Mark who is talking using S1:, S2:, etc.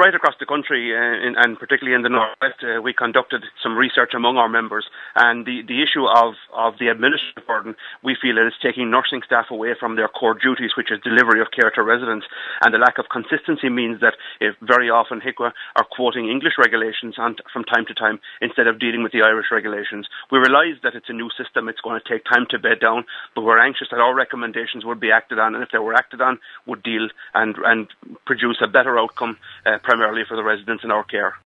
S1: right across the country, and particularly in the Northwest, we conducted some research among our members, and the issue of the administrative burden, we feel it is taking nursing staff away from their core duties, which is delivery of care to residents, and the lack of consistency means that very often HIQA are quoting English regulations from time to time instead of dealing with the Irish regulations. We realise that it's a new system, it's going to take time to bed down, but we're anxious that our recommendations would be acted on, and if they were acted on, would deal and produce a better outcome primarily for the residents in our care.